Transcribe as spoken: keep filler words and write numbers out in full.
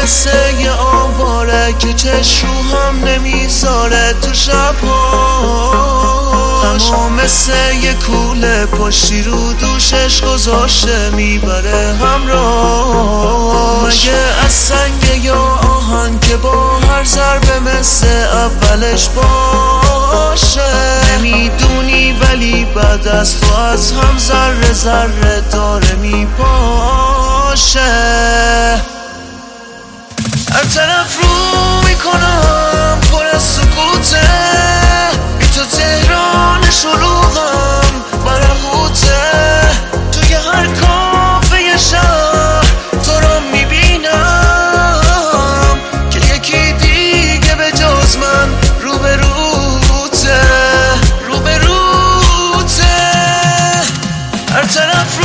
مثل یه آواره که چشم رو هم نمیذاره تو شبهاش. اما مثل یه کوله پشتی رو دوشش گذاشته میبره همراهش. مگه از سنگ یا آهن که با هر ضربه مثل اولش باشه؟ نمیدونی ولی بعد از تو از هم ذره ذره داره میپاشه. هر طرف رو میکنم پر از سکوته، بی تو تهران شلوغم برهوته. توی هر کافه شهر تو رو میبینم که یکی دیگه به جز من روبروته روبروته. هر طرف